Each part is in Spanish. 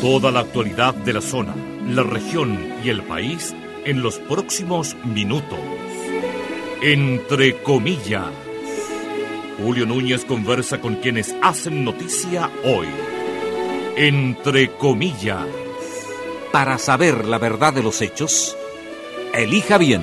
Toda la actualidad de la zona, la región y el país en los próximos minutos. Entre comillas. Julio Núñez conversa con quienes hacen noticia hoy. Entre comillas. Para saber la verdad de los hechos, elija bien.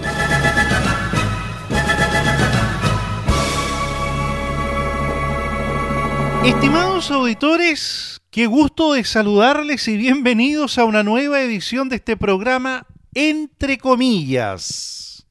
Estimados auditores, qué gusto de saludarles y bienvenidos a una nueva edición de este programa Entre comillas.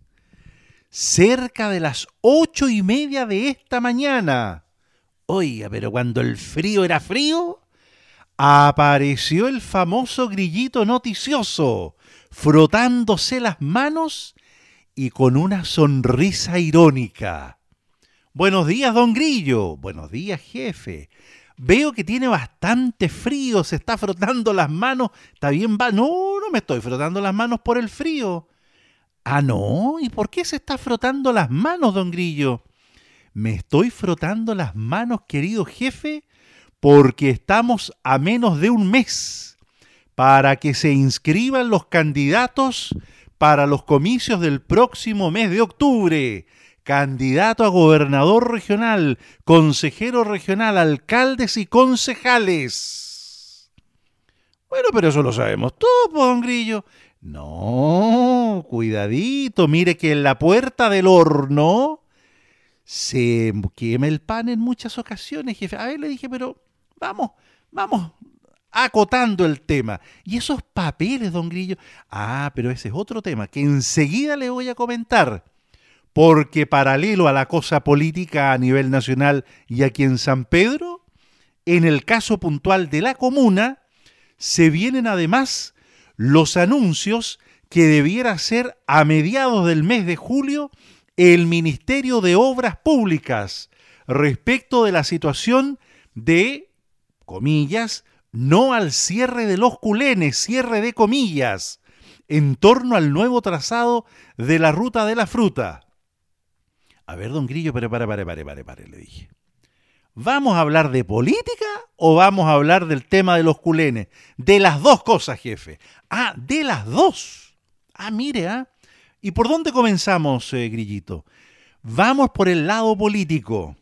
Cerca de las 8:30 de esta mañana. Oiga, pero cuando el frío era frío, apareció el famoso grillito noticioso, frotándose las manos y con una sonrisa irónica. Buenos días, don Grillo. Buenos días, jefe. Veo que tiene bastante frío, se está frotando las manos. ¿Está bien? No me estoy frotando las manos por el frío. Ah, no. ¿Y por qué se está frotando las manos, don Grillo? Me estoy frotando las manos, querido jefe, porque estamos a menos de un mes para que se inscriban los candidatos para los comicios del próximo mes de octubre. Candidato a gobernador regional, consejero regional, alcaldes y concejales. Bueno, pero eso lo sabemos todos, don Grillo. No, cuidadito, mire que en la puerta del horno se quema el pan en muchas ocasiones, jefe. A ver, le dije, pero vamos acotando el tema. Y esos papeles, don Grillo. Ah, pero ese es otro tema que enseguida le voy a comentar. Porque paralelo a la cosa política a nivel nacional y aquí en San Pedro, en el caso puntual de la comuna, se vienen además los anuncios que debiera hacer a mediados del mes de julio el Ministerio de Obras Públicas respecto de la situación de, comillas, no al cierre de los culenes, cierre de comillas, en torno al nuevo trazado de la ruta de la fruta. A ver, don Grillo, pero pare, le dije. ¿Vamos a hablar de política o vamos a hablar del tema de los culenes? De las dos cosas, jefe. Ah, de las dos. Ah, mire, ¿ah? ¿Y por dónde comenzamos, Grillito? Vamos por el lado político.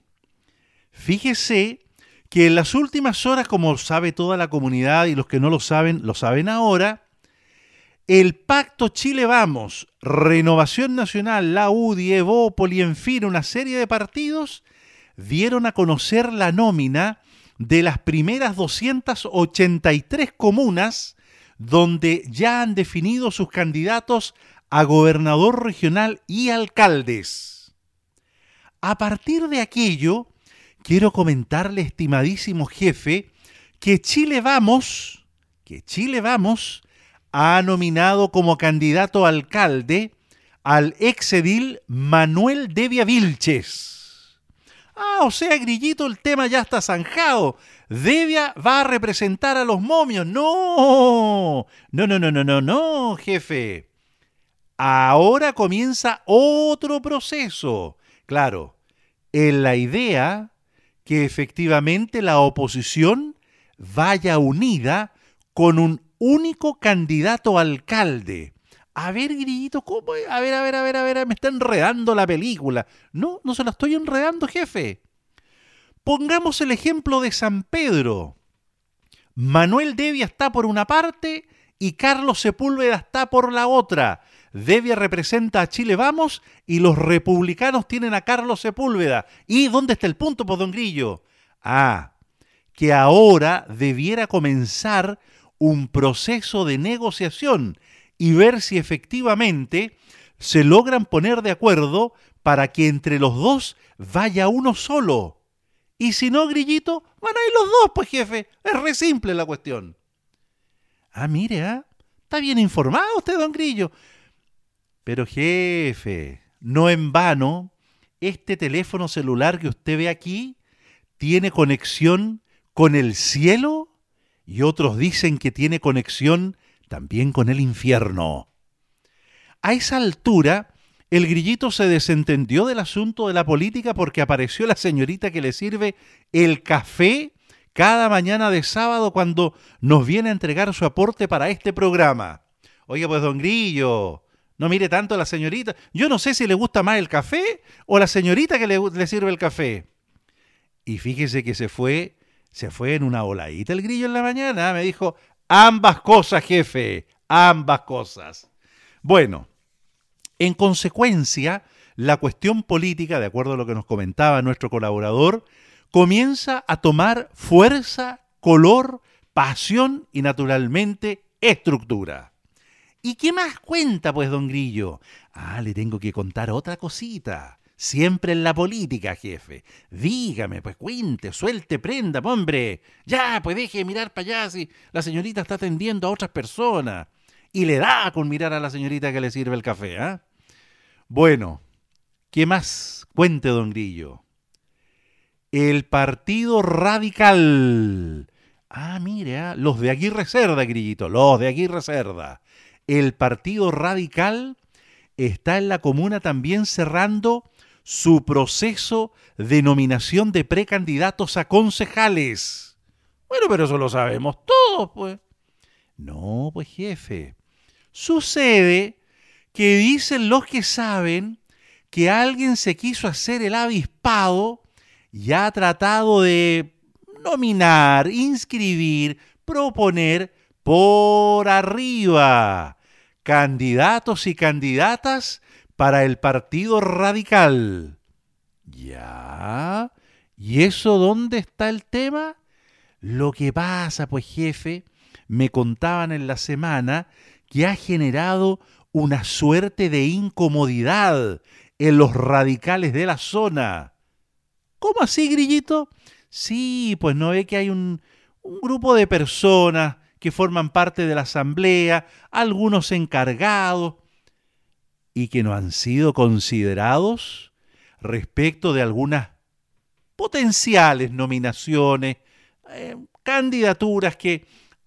Fíjese que en las últimas horas, como sabe toda la comunidad y los que no lo saben ahora, el Pacto Chile Vamos, Renovación Nacional, la UDI, Evópoli, en fin, una serie de partidos, dieron a conocer la nómina de las primeras 283 comunas donde ya han definido sus candidatos a gobernador regional y alcaldes. A partir de aquello, quiero comentarle, estimadísimo jefe, que Chile Vamos ha nominado como candidato a alcalde al exedil Manuel Devia Vilches. Ah, o sea, Grillito, el tema ya está zanjado. Devia va a representar a los momios. No, jefe. Ahora comienza otro proceso. Claro, en la idea que efectivamente la oposición vaya unida con un único candidato a alcalde. A ver, Grillito, ¿cómo? A ver, me está enredando la película. No se la estoy enredando, jefe. Pongamos el ejemplo de San Pedro. Manuel Devia está por una parte y Carlos Sepúlveda está por la otra. Devia representa a Chile Vamos y los republicanos tienen a Carlos Sepúlveda. ¿Y dónde está el punto, pues, don Grillo? Ah, que ahora debiera comenzar un proceso de negociación y ver si efectivamente se logran poner de acuerdo para que entre los dos vaya uno solo. Y si no, Grillito, van a ir los dos, pues, jefe. Es re simple la cuestión. Ah, mire, está bien informado usted, don Grillo. Pero, jefe, no en vano, este teléfono celular que usted ve aquí tiene conexión con el cielo y otros dicen que tiene conexión también con el infierno. A esa altura, el Grillito se desentendió del asunto de la política porque apareció la señorita que le sirve el café cada mañana de sábado cuando nos viene a entregar su aporte para este programa. Oiga, pues don Grillo, no mire tanto a la señorita. Yo no sé si le gusta más el café o la señorita que le sirve el café. Y fíjese que se fue en una voladita el Grillo en la mañana. Me dijo, ambas cosas, jefe, ambas cosas. Bueno, en consecuencia, la cuestión política, de acuerdo a lo que nos comentaba nuestro colaborador, comienza a tomar fuerza, color, pasión y naturalmente estructura. ¿Y qué más cuenta, pues, don Grillo? Le tengo que contar otra cosita. Siempre en la política, jefe. Dígame, pues cuente, suelte prenda, hombre. Ya, pues deje de mirar para allá si la señorita está atendiendo a otras personas. Y le da con mirar a la señorita que le sirve el café, ¿ah? Bueno, ¿qué más? Cuente, don Grillo. El Partido Radical. Mire, los de Aguirre Cerda, Grillito, los de Aguirre Cerda. El Partido Radical está en la comuna también cerrando su proceso de nominación de precandidatos a concejales. Bueno, pero eso lo sabemos todos, pues. No, pues, jefe. Sucede que dicen los que saben que alguien se quiso hacer el avispado y ha tratado de nominar, inscribir, proponer por arriba candidatos y candidatas para el Partido Radical. ¿Ya? ¿Y eso dónde está el tema? Lo que pasa, pues, jefe, me contaban en la semana que ha generado una suerte de incomodidad en los radicales de la zona. ¿Cómo así, Grillito? Sí, pues no ve que hay un grupo de personas que forman parte de la asamblea, algunos encargados, y que no han sido considerados respecto de algunas potenciales nominaciones, candidaturas que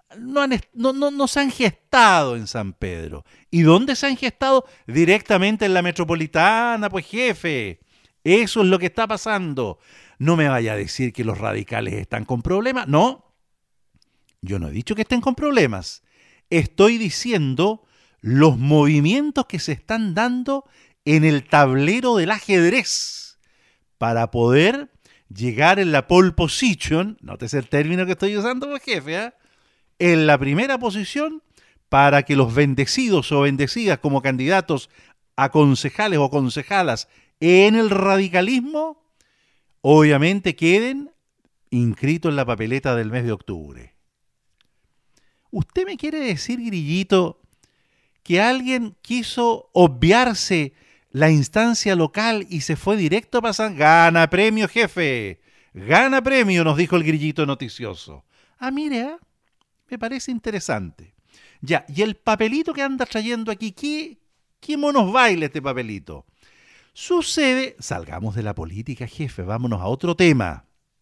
no se han gestado en San Pedro. ¿Y dónde se han gestado? Directamente en la metropolitana, pues, jefe. Eso es lo que está pasando. No me vaya a decir que los radicales están con problemas. No, yo no he dicho que estén con problemas. Estoy diciendo los movimientos que se están dando en el tablero del ajedrez para poder llegar en la pole position, nótese el término que estoy usando, pues, jefe, en la primera posición para que los bendecidos o bendecidas como candidatos a concejales o concejalas en el radicalismo, obviamente queden inscritos en la papeleta del mes de octubre. ¿Usted me quiere decir, Grillito, que alguien quiso obviarse la instancia local y se fue directo a pasar? Gana premio, jefe. Gana premio, nos dijo el Grillito noticioso. Mire, me parece interesante. Ya, y el papelito que anda trayendo aquí, ¿qué monos baila este papelito? Sucede, salgamos de la política, jefe, vámonos a otro tema.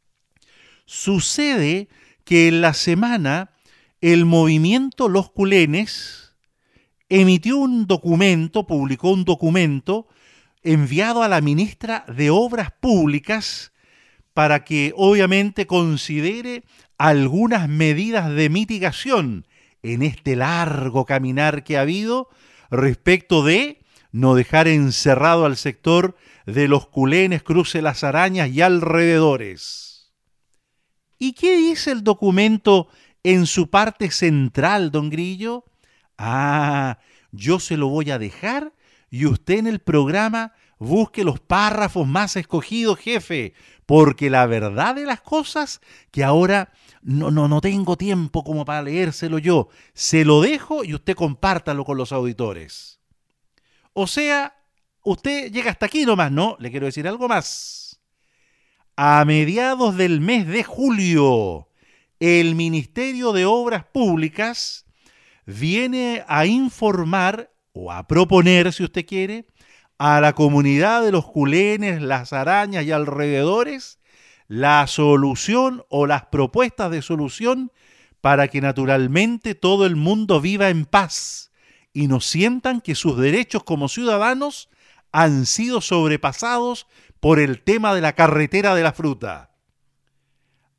Sucede que en la semana el movimiento Los Culenes emitió un documento, publicó un documento enviado a la ministra de Obras Públicas para que obviamente considere algunas medidas de mitigación en este largo caminar que ha habido respecto de no dejar encerrado al sector de Los Culenes, Cruce Las Arañas y alrededores. ¿Y qué dice el documento en su parte central, don Grillo? Yo se lo voy a dejar y usted en el programa busque los párrafos más escogidos, jefe, porque la verdad de las cosas que ahora no tengo tiempo como para leérselo yo. Se lo dejo y usted compártalo con los auditores. O sea, usted llega hasta aquí nomás, ¿no? Le quiero decir algo más. A mediados del mes de julio, el Ministerio de Obras Públicas viene a informar o a proponer, si usted quiere, a la comunidad de Los Culenes, Las Arañas y alrededores la solución o las propuestas de solución para que naturalmente todo el mundo viva en paz y no sientan que sus derechos como ciudadanos han sido sobrepasados por el tema de la carretera de la fruta.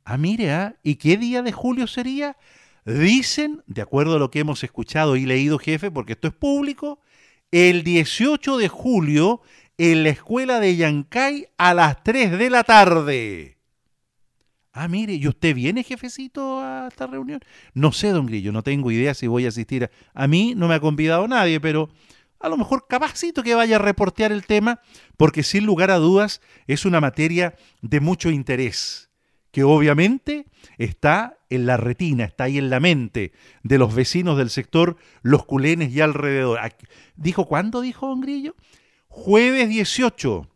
Ah, mire, ¿y qué día de julio sería? Dicen, de acuerdo a lo que hemos escuchado y leído, jefe, porque esto es público, el 18 de julio en la escuela de Yancay a las 3 de la tarde. Ah, mire, ¿y usted viene, jefecito, a esta reunión? No sé, don Grillo, no tengo idea si voy a asistir. A mí no me ha convidado nadie, pero a lo mejor capacito que vaya a reportear el tema, porque sin lugar a dudas es una materia de mucho interés, que obviamente está en la retina, está ahí en la mente de los vecinos del sector Los Culenes y alrededor. ¿Dijo cuándo, dijo don Grillo? Jueves 18.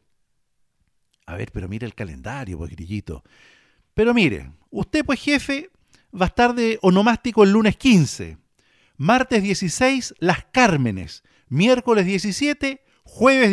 A ver, pero mire el calendario, pues, Grillito. Pero mire, usted, pues, jefe, va a estar de onomástico el lunes 15, martes 16, Las Cármenes, miércoles 17, jueves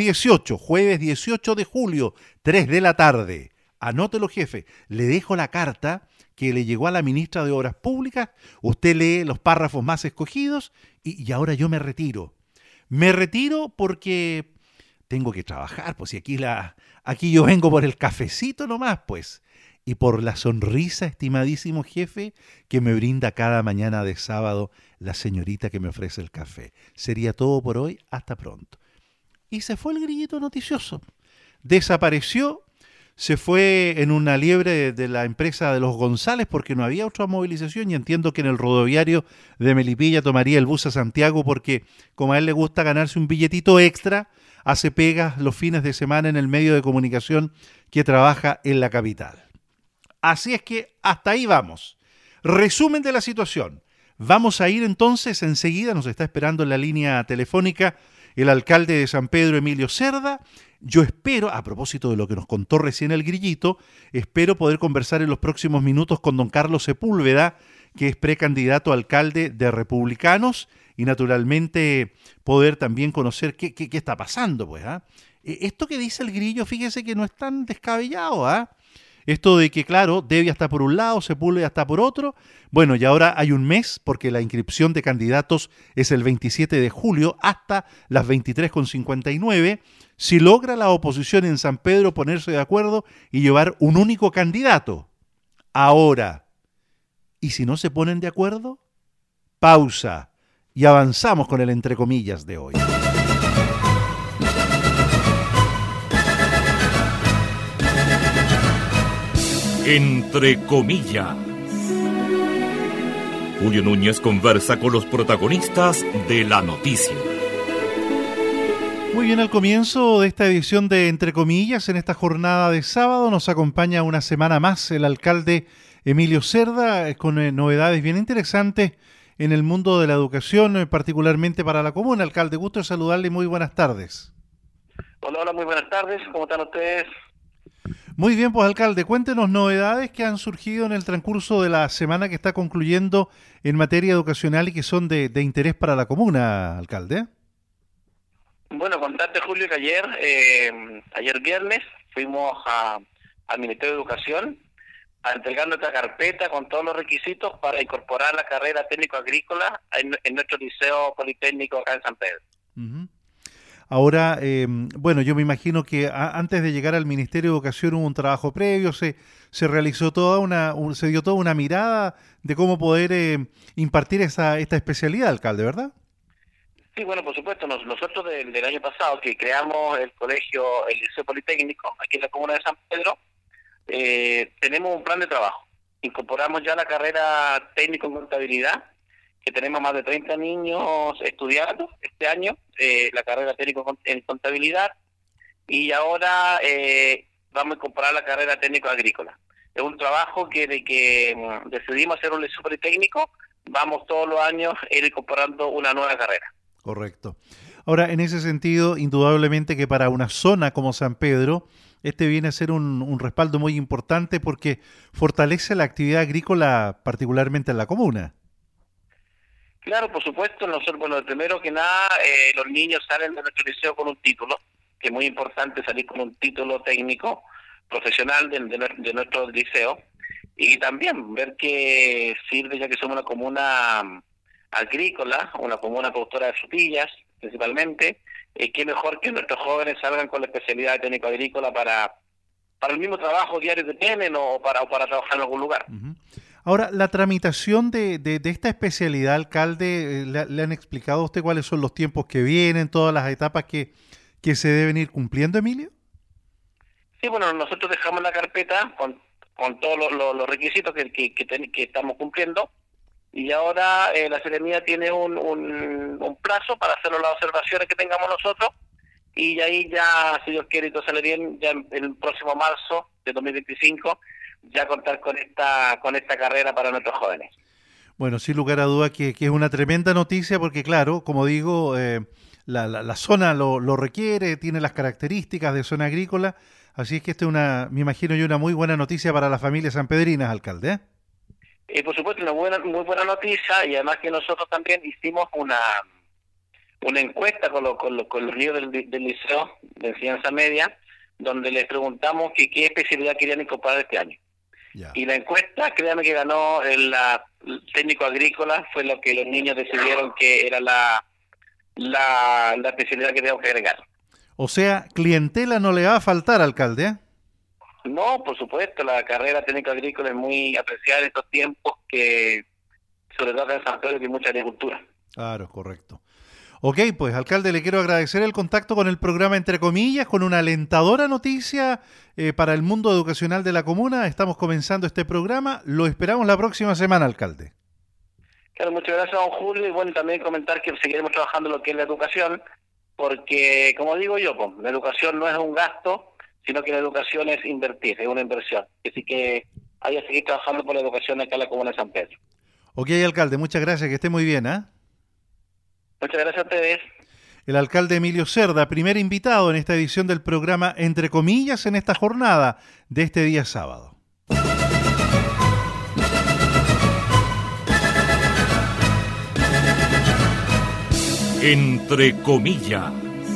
18 de julio, 3 de la tarde. Anótelo, jefe, le dejo la carta que le llegó a la ministra de Obras Públicas, usted lee los párrafos más escogidos y ahora yo me retiro. Me retiro porque tengo que trabajar, pues, y aquí yo vengo por el cafecito nomás, pues, y por la sonrisa, estimadísimo jefe, que me brinda cada mañana de sábado la señorita que me ofrece el café. Sería todo por hoy, hasta pronto. Y se fue el grillito noticioso. Desapareció, se fue en una liebre de la empresa de los González porque no había otra movilización y entiendo que en el rodoviario de Melipilla tomaría el bus a Santiago porque como a él le gusta ganarse un billetito extra, hace pegas los fines de semana en el medio de comunicación que trabaja en la capital. Así es que hasta ahí vamos. Resumen de la situación. Vamos a ir entonces enseguida, nos está esperando en la línea telefónica el alcalde de San Pedro, Emilio Cerda. Yo espero, a propósito de lo que nos contó recién el Grillito, espero poder conversar en los próximos minutos con don Carlos Sepúlveda, que es precandidato a alcalde de Republicanos, y naturalmente poder también conocer qué está pasando, pues. Esto que dice el Grillo, fíjese que no es tan descabellado, Esto de que, claro, Devia está por un lado, Sepúlveda está por otro. Bueno, y ahora hay un mes, porque la inscripción de candidatos es el 27 de julio hasta las 23:59. Si logra la oposición en San Pedro ponerse de acuerdo y llevar un único candidato. Ahora, ¿y si no se ponen de acuerdo? Pausa y avanzamos con el entre comillas de hoy. Entre comillas. Julio Núñez conversa con los protagonistas de la noticia. Muy bien, al comienzo de esta edición de Entre Comillas, en esta jornada de sábado, nos acompaña una semana más el alcalde Emilio Cerda, con novedades bien interesantes en el mundo de la educación, particularmente para la comuna. Alcalde, gusto de saludarle y muy buenas tardes. Hola, muy buenas tardes, ¿cómo están ustedes? Muy bien, pues alcalde, cuéntenos novedades que han surgido en el transcurso de la semana que está concluyendo en materia educacional y que son de interés para la comuna, alcalde. Bueno, contarte, Julio, que ayer viernes fuimos al Ministerio de Educación a entregar nuestra carpeta con todos los requisitos para incorporar la carrera técnico-agrícola en nuestro liceo politécnico acá en San Pedro. Uh-huh. Ahora, bueno, yo me imagino que antes de llegar al Ministerio de Educación hubo un trabajo previo, se realizó se dio toda una mirada de cómo poder impartir esta especialidad, alcalde, ¿verdad? Sí, bueno, por supuesto, nosotros del año pasado que creamos el Liceo Politécnico aquí en la comuna de San Pedro, tenemos un plan de trabajo. Incorporamos ya la carrera técnico en contabilidad, que tenemos más de 30 niños estudiando este año, la carrera técnico en contabilidad, y ahora vamos a incorporar la carrera técnico agrícola. Es un trabajo que de que decidimos hacer un liceo politécnico, vamos todos los años a ir incorporando una nueva carrera. Correcto. Ahora, en ese sentido, indudablemente que para una zona como San Pedro, este viene a ser un respaldo muy importante porque fortalece la actividad agrícola, particularmente en la comuna. Claro, por supuesto. Nosotros, bueno, primero que nada, los niños salen de nuestro liceo con un título, que es muy importante salir con un título técnico profesional de nuestro liceo, y también ver que sirve, ya que somos una comuna agrícola, una comuna productora de frutillas, principalmente, qué mejor que nuestros jóvenes salgan con la especialidad de técnico agrícola para el mismo trabajo diario que tienen o para trabajar en algún lugar. Ujú. Ahora, la tramitación de esta especialidad, alcalde, ¿le han explicado a usted cuáles son los tiempos que vienen, todas las etapas que se deben ir cumpliendo, Emilio? Sí, bueno, nosotros dejamos la carpeta con todos los requisitos que estamos cumpliendo, y ahora la Seremía tiene un plazo para hacer las observaciones que tengamos nosotros, y ahí ya, si Dios quiere y todo sale bien, ya el próximo marzo de 2025 ya contar con esta carrera para nuestros jóvenes. Bueno, sin lugar a duda que es una tremenda noticia porque, claro, como digo, la zona lo requiere, tiene las características de zona agrícola, así es que esta es me imagino yo, una muy buena noticia para las familias sanpedrinas, alcalde. Por supuesto, muy buena noticia, y además que nosotros también hicimos una encuesta con los niños del liceo de enseñanza media, donde les preguntamos qué especialidad querían incorporar este año. Ya. Y la encuesta, créanme que ganó el técnico agrícola, fue lo que los niños decidieron que era la especialidad que teníamos que agregar. O sea, clientela no le va a faltar, alcalde. No, por supuesto, la carrera técnico agrícola es muy apreciada en estos tiempos, que sobre todo acá en San Pedro, que hay mucha agricultura. Claro, correcto. Ok, pues alcalde, le quiero agradecer el contacto con el programa Entre Comillas, con una alentadora noticia para el mundo educacional de la comuna. Estamos comenzando este programa, lo esperamos la próxima semana, alcalde. Claro, muchas gracias, don Julio, y bueno, también comentar que seguiremos trabajando en lo que es la educación, porque, como digo yo, pues, la educación no es un gasto, sino que la educación es invertir, es una inversión. Así que hay que seguir trabajando por la educación acá en la comuna de San Pedro. Ok, alcalde, muchas gracias, que esté muy bien, ¿eh? Muchas gracias a ustedes. El alcalde Emilio Cerda, primer invitado en esta edición del programa Entre Comillas en esta jornada de este día sábado. Entre Comillas.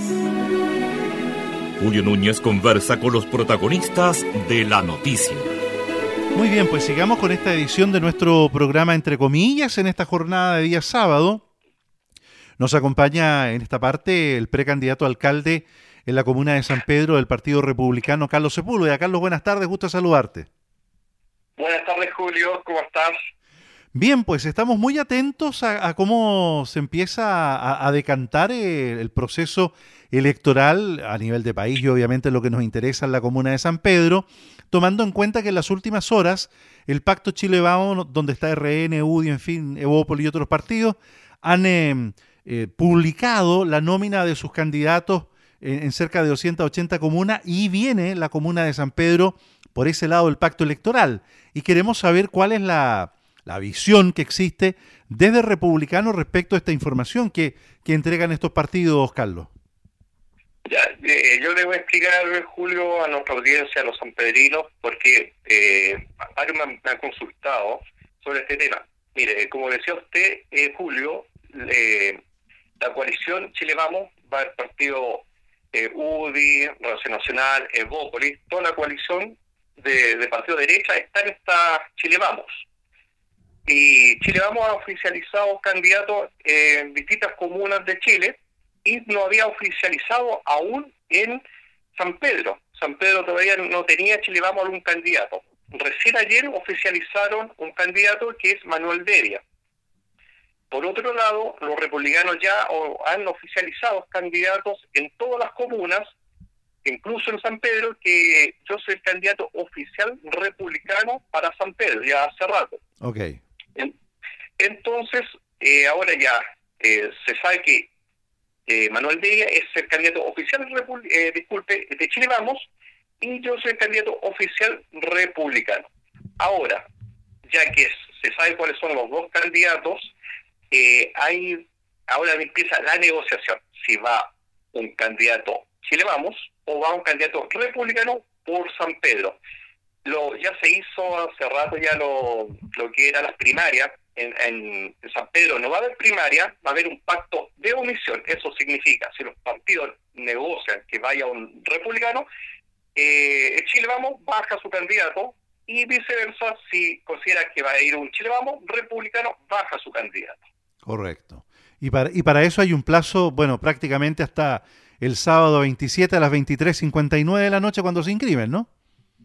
Julio Núñez conversa con los protagonistas de la noticia. Muy bien, pues sigamos con esta edición de nuestro programa Entre Comillas en esta jornada de día sábado. Nos acompaña en esta parte el precandidato a alcalde en la comuna de San Pedro del Partido Republicano, Carlos Sepúlveda. Carlos, buenas tardes, gusto saludarte. Buenas tardes, Julio, ¿cómo estás? Bien, pues estamos muy atentos a cómo se empieza a decantar el proceso electoral a nivel de país y obviamente lo que nos interesa en la comuna de San Pedro, tomando en cuenta que en las últimas horas el Pacto Chile Vamos, donde está RN, UDI, en fin, Evópolis y otros partidos, han publicado la nómina de sus candidatos en cerca de 280 comunas, y viene la comuna de San Pedro por ese lado del pacto electoral. Y queremos saber cuál es la visión que existe desde Republicano respecto a esta información que entregan estos partidos, Carlos. Ya, yo le voy a explicar, Julio, a nuestra audiencia, a los sanpedrinos, porque varios me han consultado sobre este tema. Mire, como decía usted, Julio, la coalición Chile Vamos, va el partido UDI, Renovación Nacional, Evópolis, toda la coalición de partido de derecha está en esta Chile Vamos. Y Chile Vamos ha oficializado candidatos en distintas comunas de Chile y no había oficializado aún en San Pedro. San Pedro todavía no tenía Chile Vamos algún candidato. Recién ayer oficializaron un candidato que es Manuel Devia. Por otro lado, los republicanos ya han oficializado candidatos en todas las comunas, incluso en San Pedro, que yo soy el candidato oficial republicano para San Pedro, ya hace rato. Okay. Entonces, ahora ya se sabe que Manuel Devia es el candidato oficial de Chile Vamos, y yo soy el candidato oficial republicano. Ahora, ya que se sabe cuáles son los dos candidatos, ahora empieza la negociación, si va un candidato Chile Vamos o va un candidato republicano por San Pedro. Ya se hizo hace rato ya lo que era las primarias. En San Pedro no va a haber primaria, va a haber un pacto de omisión. Eso significa, si los partidos negocian que vaya un republicano, Chile Vamos baja su candidato, y viceversa, si considera que va a ir un Chile Vamos republicano, baja su candidato. Correcto. Y para eso hay un plazo, bueno, prácticamente hasta el sábado 27 a las 23:59 de la noche cuando se inscriben, ¿no?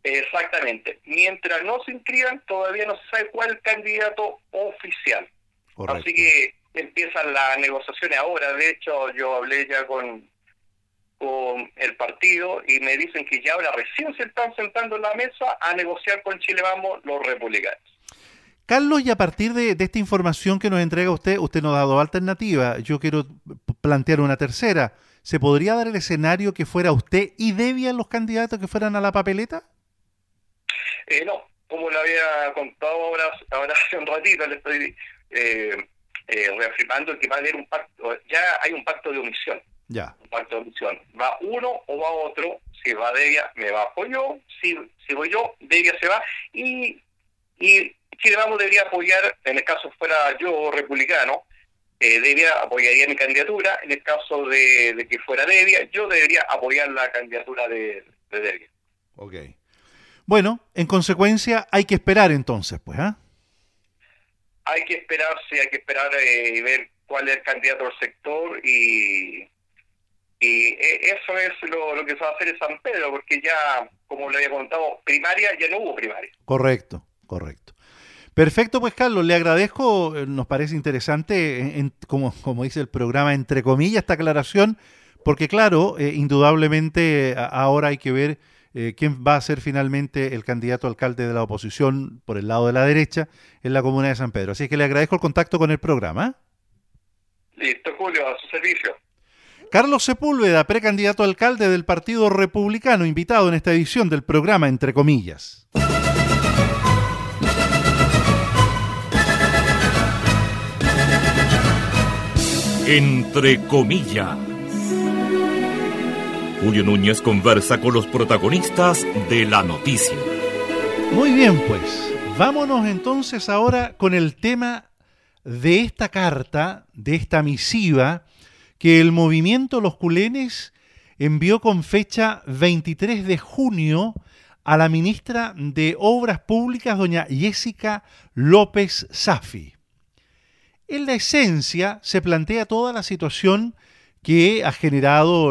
Exactamente. Mientras no se inscriban, todavía no se sabe cuál es el candidato oficial. Correcto. Así que empiezan las negociaciones ahora. De hecho, yo hablé ya con el partido y me dicen que ya ahora recién se están sentando en la mesa a negociar con Chile Vamos los republicanos. Carlos, y a partir de esta información que nos entrega usted nos ha dado alternativa. Yo quiero plantear una tercera. ¿Se podría dar el escenario que fuera usted y Devia los candidatos que fueran a la papeleta? No, como le había contado ahora hace un ratito, le estoy reafirmando que va a haber un pacto, ya hay un pacto de omisión. Ya. Un pacto de omisión. Va uno o va otro. Si va Devia, me bajo yo. Si voy yo, Devia se va. Y Chile Vamos debería apoyar, en el caso fuera yo republicano, Devia apoyaría mi candidatura. En el caso de que fuera Devia, yo debería apoyar la candidatura de Devia. Ok. Bueno, en consecuencia hay que esperar entonces, pues, ¿ah? Hay que esperar y ver cuál es el candidato del sector y eso es lo que se va a hacer en San Pedro, porque ya, como le había contado, primaria, ya no hubo primaria. Correcto. Perfecto, pues Carlos, le agradezco, nos parece interesante, como dice el programa, entre comillas, esta aclaración, porque claro, indudablemente ahora hay que ver quién va a ser finalmente el candidato alcalde de la oposición por el lado de la derecha en la comuna de San Pedro. Así que le agradezco el contacto con el programa. Listo, Julio, a su servicio. Carlos Sepúlveda, precandidato a alcalde del Partido Republicano, invitado en esta edición del programa Entre Comillas. Entre comillas. Julio Núñez conversa con los protagonistas de la noticia. Muy bien, pues, vámonos entonces ahora con el tema de esta carta, de esta misiva, que el movimiento Los Culenes envió con fecha 23 de junio a la ministra de Obras Públicas, doña Jessica López Safi. En la esencia se plantea toda la situación que ha generado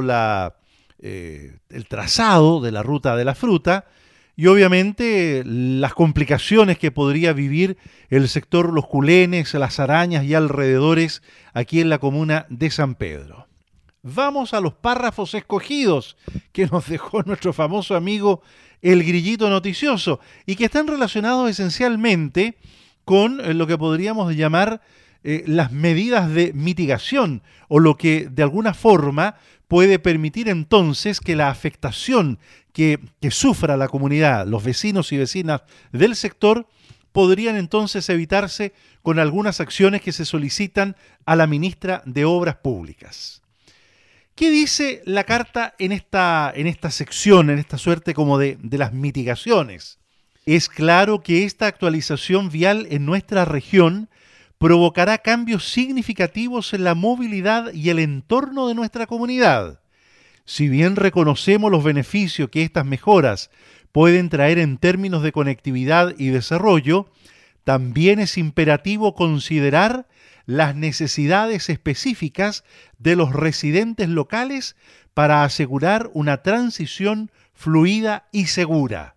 el trazado de la ruta de la fruta y obviamente las complicaciones que podría vivir el sector Los Culenes, Las Arañas y alrededores aquí en la comuna de San Pedro. Vamos a los párrafos escogidos que nos dejó nuestro famoso amigo El Grillito Noticioso y que están relacionados esencialmente con lo que podríamos llamar las medidas de mitigación o lo que de alguna forma puede permitir entonces que la afectación que sufra la comunidad, los vecinos y vecinas del sector, podrían entonces evitarse con algunas acciones que se solicitan a la ministra de Obras Públicas. ¿Qué dice la carta en esta sección, en esta suerte como de las mitigaciones? Es claro que esta actualización vial en nuestra región provocará cambios significativos en la movilidad y el entorno de nuestra comunidad. Si bien reconocemos los beneficios que estas mejoras pueden traer en términos de conectividad y desarrollo, también es imperativo considerar las necesidades específicas de los residentes locales para asegurar una transición fluida y segura.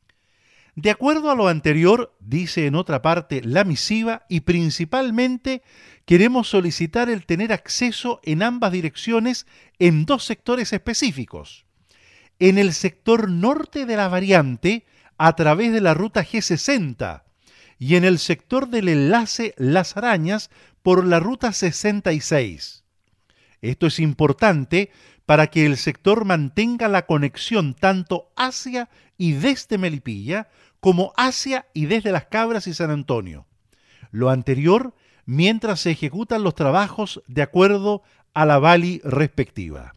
De acuerdo a lo anterior, dice en otra parte la misiva, y principalmente queremos solicitar el tener acceso en ambas direcciones en dos sectores específicos. En el sector norte de la variante, a través de la ruta G60, y en el sector del enlace Las Arañas por la ruta 66. Esto es importante para que el sector mantenga la conexión tanto hacia y desde Melipilla como hacia y desde Las Cabras y San Antonio. Lo anterior mientras se ejecutan los trabajos de acuerdo a la VALI respectiva.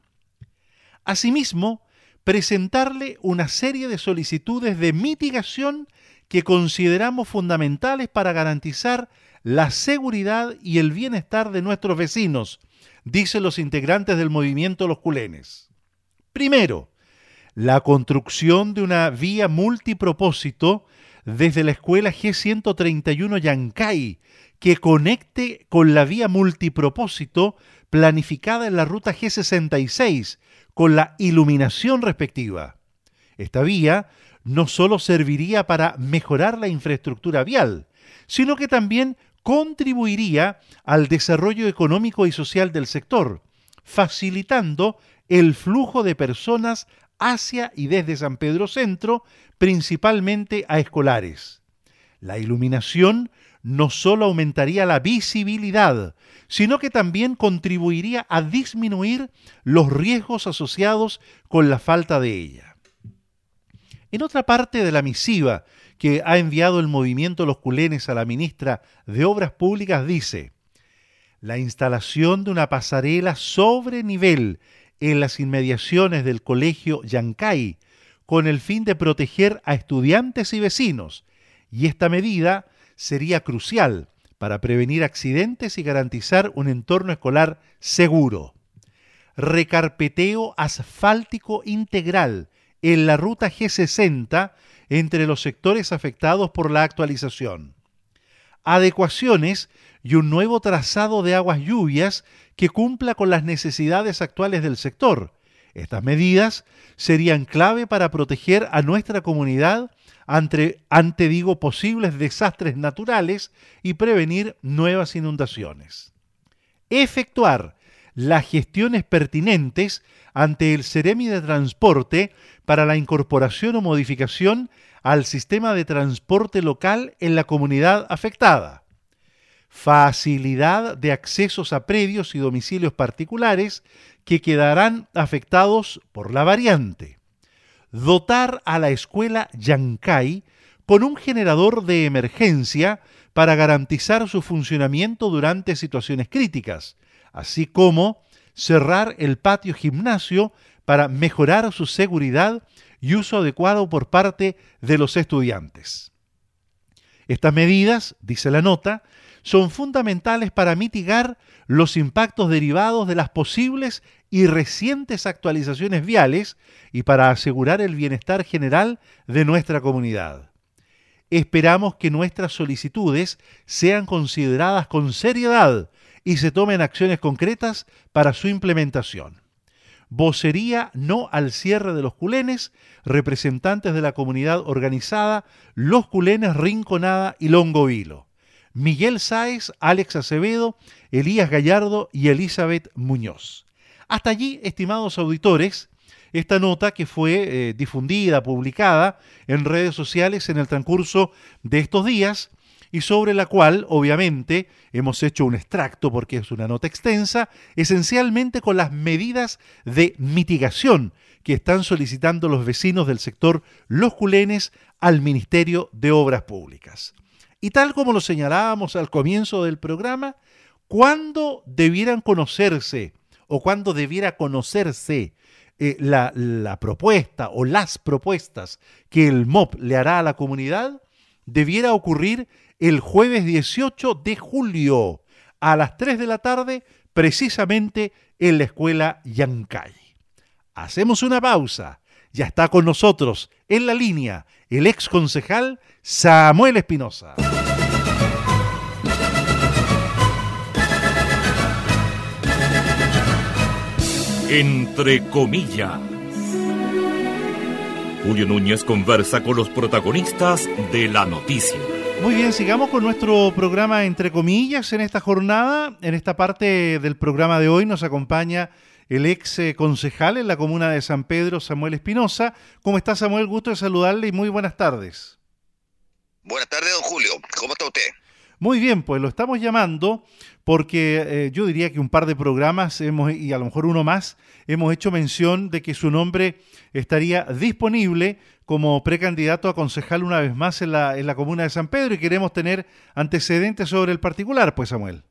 Asimismo, presentarle una serie de solicitudes de mitigación que consideramos fundamentales para garantizar la seguridad y el bienestar de nuestros vecinos, dicen los integrantes del movimiento Los Culenes. Primero, la construcción de una vía multipropósito desde la escuela G131 Yancay, que conecte con la vía multipropósito planificada en la ruta G66, con la iluminación respectiva. Esta vía no solo serviría para mejorar la infraestructura vial, sino que también contribuiría al desarrollo económico y social del sector, facilitando el flujo de personas hacia y desde San Pedro Centro, principalmente a escolares. La iluminación no solo aumentaría la visibilidad, sino que también contribuiría a disminuir los riesgos asociados con la falta de ella. En otra parte de la misiva que ha enviado el movimiento Los Culenes a la ministra de Obras Públicas dice: la instalación de una pasarela sobre nivel en las inmediaciones del colegio Yancay con el fin de proteger a estudiantes y vecinos, y esta medida sería crucial para prevenir accidentes y garantizar un entorno escolar seguro. Recarpeteo asfáltico integral en la ruta G60 entre los sectores afectados por la actualización. Adecuaciones y un nuevo trazado de aguas lluvias que cumpla con las necesidades actuales del sector. Estas medidas serían clave para proteger a nuestra comunidad ante posibles desastres naturales y prevenir nuevas inundaciones. Efectuar las gestiones pertinentes ante el Ceremi de Transporte para la incorporación o modificación al sistema de transporte local en la comunidad afectada. Facilidad de accesos a predios y domicilios particulares que quedarán afectados por la variante. Dotar a la escuela Yancay con un generador de emergencia para garantizar su funcionamiento durante situaciones críticas, así como cerrar el patio gimnasio para mejorar su seguridad y uso adecuado por parte de los estudiantes. Estas medidas, dice la nota, son fundamentales para mitigar los impactos derivados de las posibles y recientes actualizaciones viales y para asegurar el bienestar general de nuestra comunidad. Esperamos que nuestras solicitudes sean consideradas con seriedad y se tomen acciones concretas para su implementación. Vocería no al cierre de Los Culenes, representantes de la comunidad organizada Los Culenes, Rinconada y Longovilo. Miguel Sáez, Alex Acevedo, Elías Gallardo y Elizabeth Muñoz. Hasta allí, estimados auditores, esta nota que fue difundida, publicada en redes sociales en el transcurso de estos días y sobre la cual, obviamente, hemos hecho un extracto porque es una nota extensa, esencialmente con las medidas de mitigación que están solicitando los vecinos del sector Los Culenes al Ministerio de Obras Públicas. Y tal como lo señalábamos al comienzo del programa, ¿cuándo debieran conocerse o cuándo debiera conocerse la propuesta o las propuestas que el MOP le hará a la comunidad? Debiera ocurrir el jueves 18 de julio a las 3 de la tarde, precisamente en la escuela Yancay. Hacemos una pausa. Ya está con nosotros en la línea el ex concejal Samuel Espinosa. Entre comillas. Julio Núñez conversa con los protagonistas de la noticia. Muy bien, sigamos con nuestro programa Entre comillas en esta jornada. En esta parte del programa de hoy nos acompaña el ex concejal en la comuna de San Pedro, Samuel Espinosa. ¿Cómo está, Samuel? Gusto de saludarle y muy buenas tardes. Buenas tardes, don Julio. ¿Cómo está usted? Muy bien, pues lo estamos llamando porque yo diría que un par de programas y a lo mejor uno más hemos hecho mención de que su nombre estaría disponible como precandidato a concejal una vez más en la comuna de San Pedro y queremos tener antecedentes sobre el particular, pues, Samuel.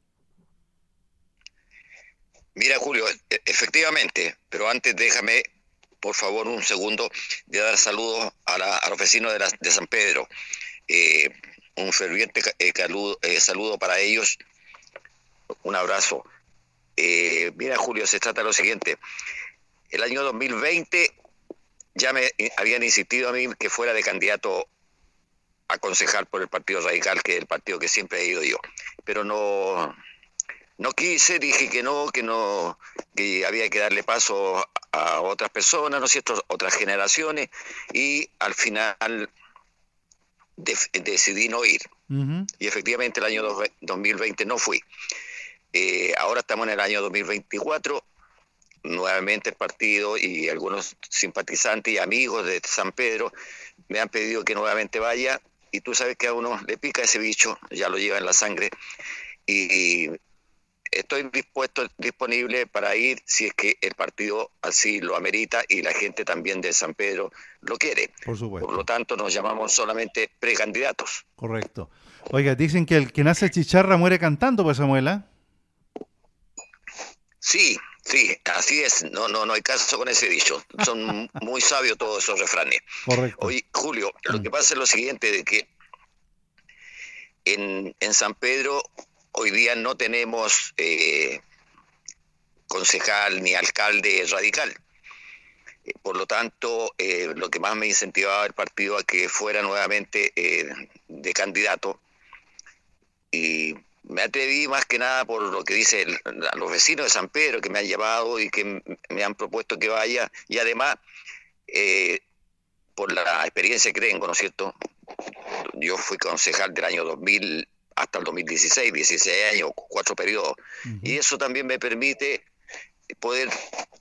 Mira, Julio, efectivamente, pero antes déjame, por favor, un segundo de dar saludos a los vecinos de San Pedro. Un ferviente saludo para ellos, un abrazo. Mira, Julio, se trata de lo siguiente. El año 2020 ya me habían insistido a mí que fuera de candidato a concejal por el Partido Radical, que es el partido que siempre he ido yo. Pero no No quise, dije que no, que había que darle paso a otras personas, ¿no es cierto?, otras generaciones, y al final decidí no ir. Ujú. Y efectivamente el año 2020 no fui. Ahora estamos en el año 2024, nuevamente el partido y algunos simpatizantes y amigos de San Pedro me han pedido que nuevamente vaya, y tú sabes que a uno le pica ese bicho, ya lo lleva en la sangre, y estoy disponible para ir si es que el partido así lo amerita y la gente también de San Pedro lo quiere. Por Por lo supuesto. tanto, nos llamamos solamente precandidatos. Correcto. Oiga, dicen que el que nace chicharra muere cantando, pues, Samuel, ¿ah? Sí, así es. No hay caso con ese dicho. Son muy sabios todos esos refranes. Correcto. Oye, Julio, lo que pasa es lo siguiente, de que en San Pedro hoy día no tenemos concejal ni alcalde radical. Por lo tanto, lo que más me incentivaba el partido a que fuera nuevamente de candidato, y me atreví más que nada por lo que dicen los vecinos de San Pedro, que me han llamado y que me han propuesto que vaya, y además por la experiencia que tengo, ¿no es cierto? Yo fui concejal del año 2000 hasta el 2016, 16 años, 4 periodos, y eso también me permite poder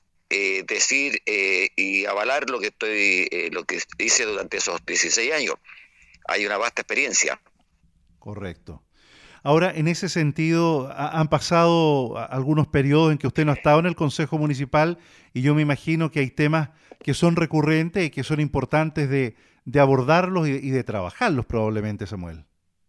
decir y avalar lo que hice durante esos 16 años. Hay una vasta experiencia. Correcto. Ahora, en ese sentido, han pasado algunos periodos en que usted no ha estado en el Consejo Municipal, y yo me imagino que hay temas que son recurrentes y que son importantes de abordarlos y de trabajarlos probablemente, Samuel.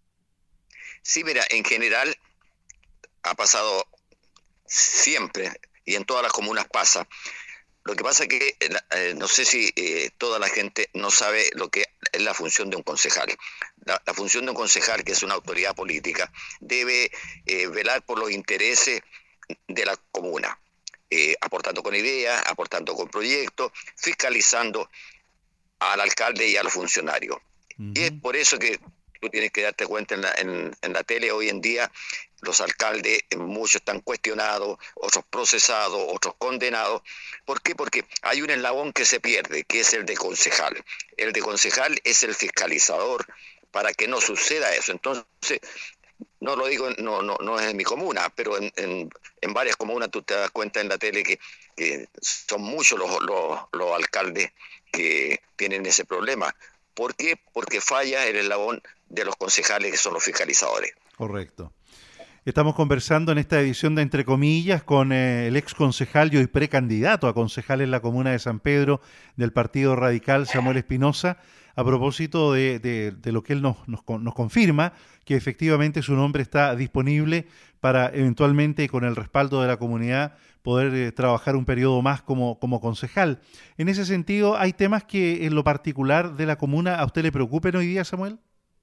Sí, mira, en general ha pasado siempre, y en todas las comunas pasa. Lo que pasa es que no sé si toda la gente no sabe lo que es la función de un concejal. La función de un concejal, que es una autoridad política, debe velar por los intereses de la comuna, aportando con ideas, aportando con proyectos, fiscalizando al alcalde y a los funcionarios. Y es por eso que tú tienes que darte cuenta en la tele hoy en día, los alcaldes, muchos están cuestionados, otros procesados, otros condenados. ¿Por qué? Porque hay un eslabón que se pierde, que es el de concejal. El de concejal es el fiscalizador para que no suceda eso. Entonces, no lo digo, no es en mi comuna, pero en varias comunas tú te das cuenta en la tele que son muchos los alcaldes que tienen ese problema. ¿Por qué? Porque falla el eslabón de los concejales, que son los fiscalizadores. Correcto. Estamos conversando en esta edición de Entre Comillas con el ex concejal y hoy precandidato a concejal en la comuna de San Pedro del Partido Radical, Samuel Espinosa, a propósito de lo que él nos confirma, que efectivamente su nombre está disponible para eventualmente, con el respaldo de la comunidad, poder trabajar un periodo más como concejal. En ese sentido, ¿hay temas que en lo particular de la comuna a usted le preocupen hoy día, Samuel?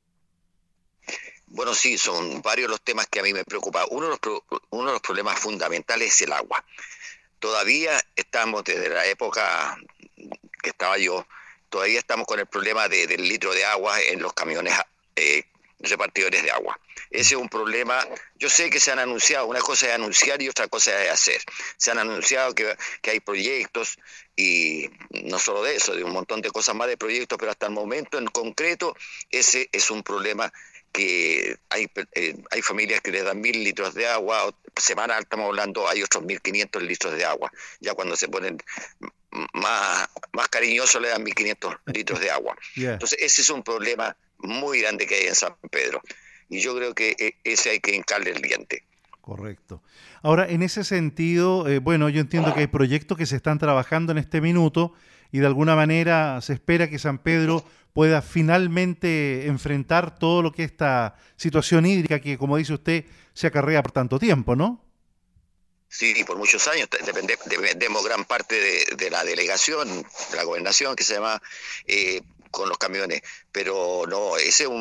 Bueno, sí, son varios los temas que a mí me preocupan. Uno de los problemas fundamentales es el agua. Todavía estamos, desde la época que estaba yo, todavía estamos con el problema del litro de agua en los camiones repartidores de agua. Ese es un problema. Yo sé que se han anunciado, una cosa es anunciar y otra cosa es hacer. Se han anunciado que hay proyectos, y no solo de eso, de un montón de cosas más de proyectos, pero hasta el momento en concreto ese es un problema, que hay familias que le dan 1.000 litros de agua, semanal estamos hablando, hay otros 1.500 litros de agua. Ya cuando se ponen más cariñosos le dan 1.500 litros de agua. Yeah. Entonces ese es un problema muy grande que hay en San Pedro, y yo creo que ese hay que hincarle el diente. Correcto. Ahora, en ese sentido, bueno, yo entiendo que hay proyectos que se están trabajando en este minuto, y de alguna manera se espera que San Pedro pueda finalmente enfrentar todo lo que es esta situación hídrica que, como dice usted, se acarrea por tanto tiempo, ¿no? Sí, por muchos años. Dependemos gran parte de la delegación, de la gobernación, que se llama, con los camiones. Pero no, ese es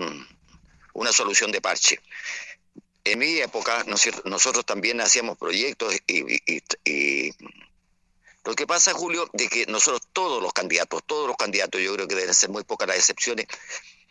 una solución de parche. En mi época, nosotros también hacíamos proyectos y lo que pasa, Julio, de que nosotros todos los candidatos, yo creo que deben ser muy pocas las excepciones,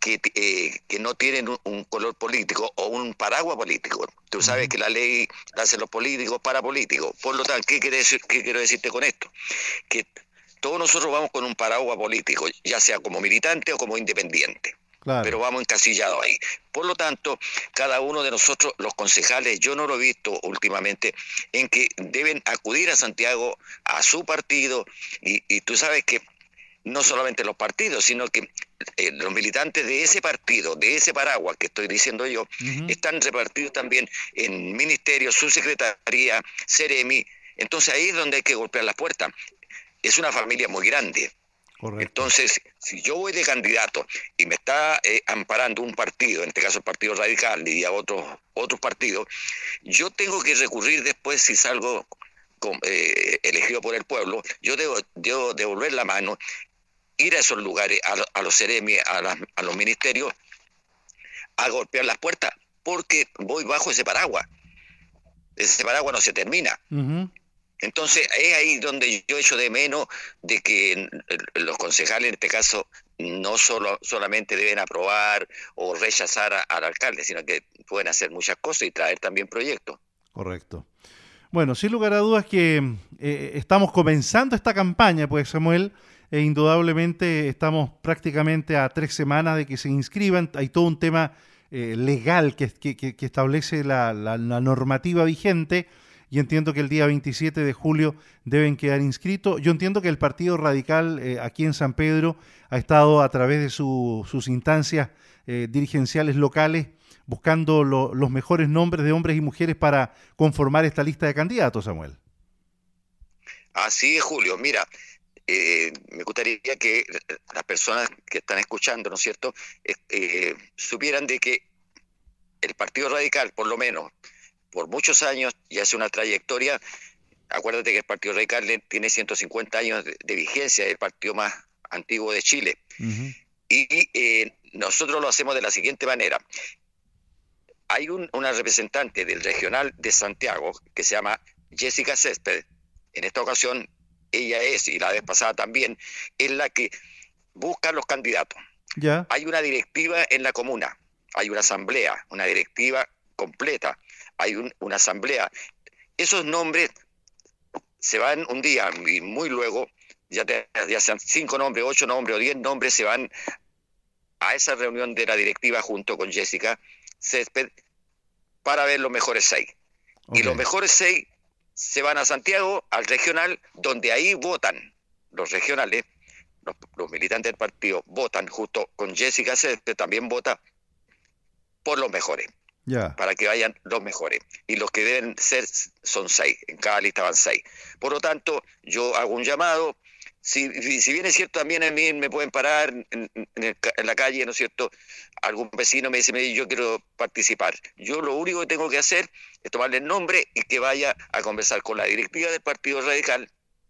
que no tienen un color político o un paraguas político. Tú sabes que la ley la hacen los políticos para políticos. Por lo tanto, ¿qué quiero decirte con esto? Que todos nosotros vamos con un paraguas político, ya sea como militante o como independiente. Claro. Pero vamos encasillados ahí. Por lo tanto, cada uno de nosotros, los concejales, yo no lo he visto últimamente, en que deben acudir a Santiago, a su partido, y tú sabes que no solamente los partidos, sino que los militantes de ese partido, de ese paraguas que estoy diciendo yo, están repartidos también en ministerios, subsecretaría, Ceremi. Entonces ahí es donde hay que golpear las puertas. Es una familia muy grande. Correcto. Entonces, si yo voy de candidato y me está amparando un partido, en este caso el Partido Radical y a otros partidos, yo tengo que recurrir después, si salgo elegido por el pueblo, yo debo devolver la mano, ir a esos lugares, a los Ceremi, a los ministerios, a golpear las puertas, porque voy bajo ese paraguas. Ese paraguas no se termina. Entonces es ahí donde yo echo de menos de que los concejales en este caso no solamente deben aprobar o rechazar al alcalde, sino que pueden hacer muchas cosas y traer también proyectos. Correcto. Bueno, sin lugar a dudas que estamos comenzando esta campaña, pues Samuel, indudablemente estamos prácticamente a 3 semanas de que se inscriban. Hay todo un tema legal que establece la normativa vigente. Y entiendo que el día 27 de julio deben quedar inscritos. Yo entiendo que el Partido Radical aquí en San Pedro ha estado a través de sus instancias dirigenciales locales buscando los mejores nombres de hombres y mujeres para conformar esta lista de candidatos, Samuel. Así es, Julio. Mira, me gustaría que las personas que están escuchando, ¿no es cierto?, supieran de que el Partido Radical, por lo menos, por muchos años y hace una trayectoria. Acuérdate que el Partido Radical tiene 150 años de vigencia, es el partido más antiguo de Chile. Y nosotros lo hacemos de la siguiente manera. Hay una representante del regional de Santiago que se llama Jessica Césped. En esta ocasión, ella es, y la vez pasada también, es la que busca los candidatos. ¿Ya? Hay una directiva en la comuna, hay una asamblea, una directiva completa. Hay una asamblea. Esos nombres se van un día y muy luego, ya sean 5 nombres, 8 nombres o 10 nombres, se van a esa reunión de la directiva junto con Jessica Césped para ver los mejores 6. Okay. Y los mejores 6 se van a Santiago, al regional, donde ahí votan los regionales, los militantes del partido votan junto con Jessica Césped, también vota por los mejores. Yeah. Para que vayan los mejores. Y los que deben ser son 6. En cada lista van 6. Por lo tanto, yo hago un llamado. Si bien es cierto, también a mí me pueden parar en la calle, ¿no es cierto? Algún vecino me dice, yo quiero participar. Yo lo único que tengo que hacer es tomarle el nombre y que vaya a conversar con la directiva del Partido Radical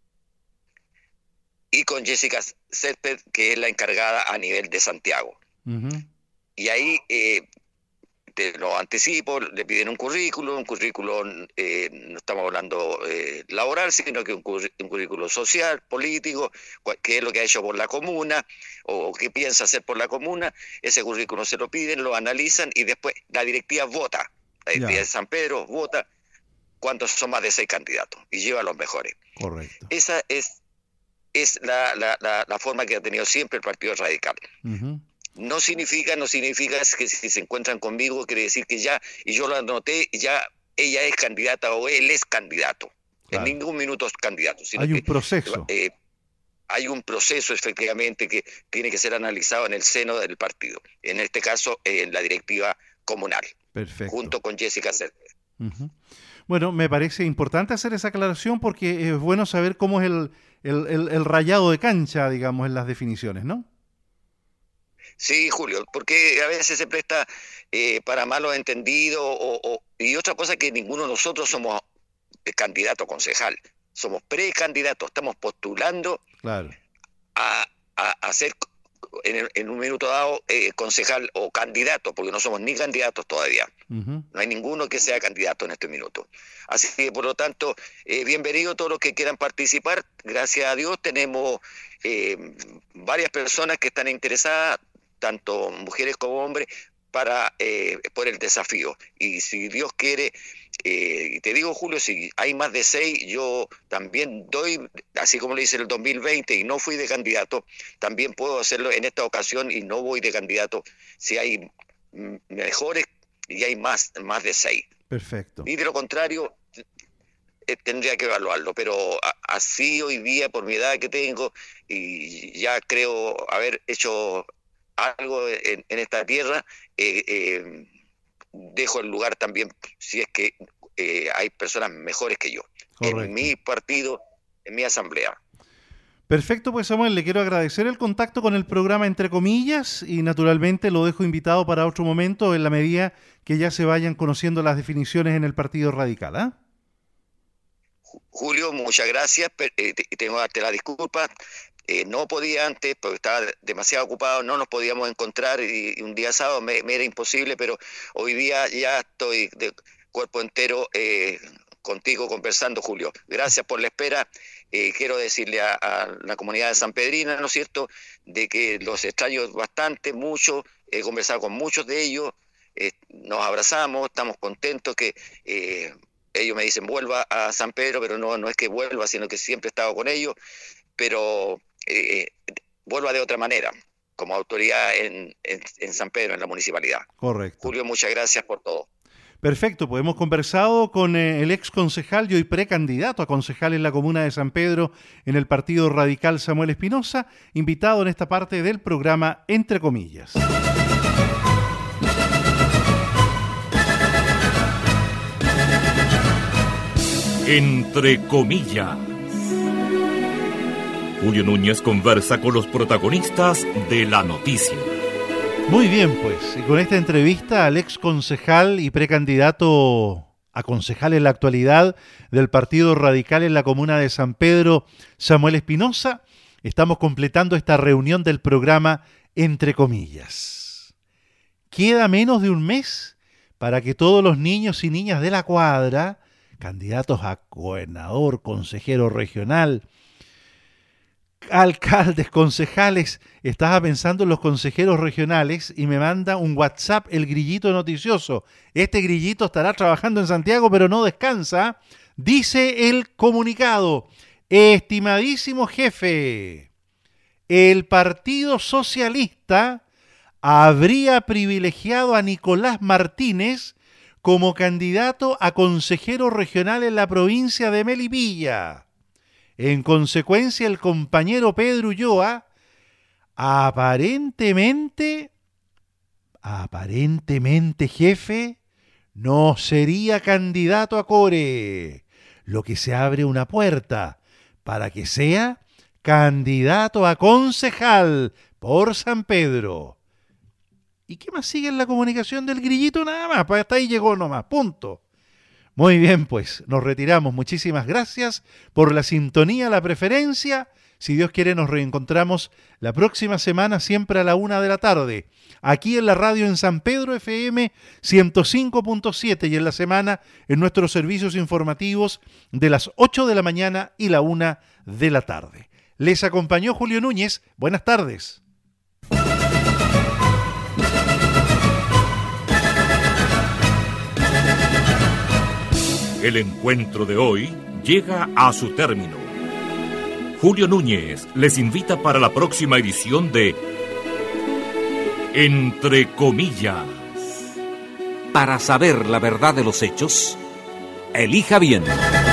y con Jessica Césped, que es la encargada a nivel de Santiago. Y ahí te lo anticipo, le piden un currículum, no estamos hablando laboral, sino que un currículum social, político, qué es lo que ha hecho por la comuna, o qué piensa hacer por la comuna. Ese currículum se lo piden, lo analizan, y después la directiva vota, la directiva de San Pedro vota cuántos son más de 6 candidatos, y lleva a los mejores. Correcto. Esa es la forma que ha tenido siempre el Partido Radical. No significa que si se encuentran conmigo quiere decir que ya, y yo lo anoté, ya ella es candidata o él es candidato. Claro. En ningún minuto es candidato. Sino hay un proceso. Hay un proceso efectivamente que tiene que ser analizado en el seno del partido. En este caso, en la directiva comunal. Perfecto. Junto con Jessica Césped. Bueno, me parece importante hacer esa aclaración porque es bueno saber cómo es el rayado de cancha, digamos, en las definiciones, ¿no? Sí, Julio, porque a veces se presta para malos entendidos y otra cosa, que ninguno de nosotros somos candidato concejal, somos precandidatos, estamos postulando a ser en un minuto dado concejal o candidato, porque no somos ni candidatos todavía. No hay ninguno que sea candidato en este minuto. Así que, por lo tanto, bienvenido todos los que quieran participar. Gracias a Dios tenemos varias personas que están interesadas. tanto mujeres como hombres, por el desafío. Y si Dios quiere, te digo, Julio, si hay más de 6, yo también doy, así como lo hice en el 2020 y no fui de candidato, también puedo hacerlo en esta ocasión y no voy de candidato si hay mejores y hay más de 6. Perfecto. Y de lo contrario, tendría que evaluarlo, pero así hoy día, por mi edad que tengo, y ya creo haber hecho algo en esta tierra, dejo el lugar también si es que hay personas mejores que yo. Correcto. En mi partido, en mi asamblea. Perfecto, pues Samuel, le quiero agradecer el contacto con el programa Entre Comillas y naturalmente lo dejo invitado para otro momento en la medida que ya se vayan conociendo las definiciones en el Partido Radical, ¿ah? Julio, muchas gracias, tengo que darte la disculpa. No podía antes porque estaba demasiado ocupado, no nos podíamos encontrar y un día sábado me era imposible, pero hoy día ya estoy de cuerpo entero contigo conversando, Julio. Gracias por la espera. Quiero decirle a la comunidad de San Pedrina, ¿no es cierto?, de que los extraño bastante, mucho, he conversado con muchos de ellos, nos abrazamos, estamos contentos que ellos me dicen vuelva a San Pedro, pero no es que vuelva, sino que siempre he estado con ellos, pero vuelva de otra manera, como autoridad en San Pedro, en la municipalidad. Correcto. Julio, muchas gracias por todo. Perfecto, pues hemos conversado con el ex concejal y hoy precandidato a concejal en la comuna de San Pedro en el Partido Radical, Samuel Espinosa, invitado en esta parte del programa Entre Comillas. Entre Comillas. Julio Núñez conversa con los protagonistas de la noticia. Muy bien, pues, y con esta entrevista al ex concejal y precandidato a concejal en la actualidad del Partido Radical en la comuna de San Pedro, Samuel Espinosa, estamos completando esta reunión del programa Entre Comillas. Queda menos de un mes para que todos los niños y niñas de la cuadra, candidatos a gobernador, consejero regional, alcaldes, concejales, estaba pensando en los consejeros regionales y me manda un WhatsApp el grillito noticioso. Este grillito estará trabajando en Santiago pero no descansa. Dice el comunicado: estimadísimo jefe, el Partido Socialista habría privilegiado a Nicolás Martínez como candidato a consejero regional en la provincia de Melipilla. En consecuencia, el compañero Pedro Ulloa aparentemente, jefe, no sería candidato a Core, lo que se abre una puerta para que sea candidato a concejal por San Pedro. ¿Y qué más sigue en la comunicación del grillito? Nada más, pues hasta ahí llegó nomás, punto. Muy bien, pues nos retiramos. Muchísimas gracias por la sintonía, la preferencia. Si Dios quiere, nos reencontramos la próxima semana, siempre a la 1:00 p.m, aquí en la radio en San Pedro FM 105.7 y en la semana en nuestros servicios informativos de las 8 de la mañana y la 1:00 p.m. Les acompañó Julio Núñez. Buenas tardes. El encuentro de hoy llega a su término. Julio Núñez les invita para la próxima edición de Entre Comillas. Para saber la verdad de los hechos, elija bien.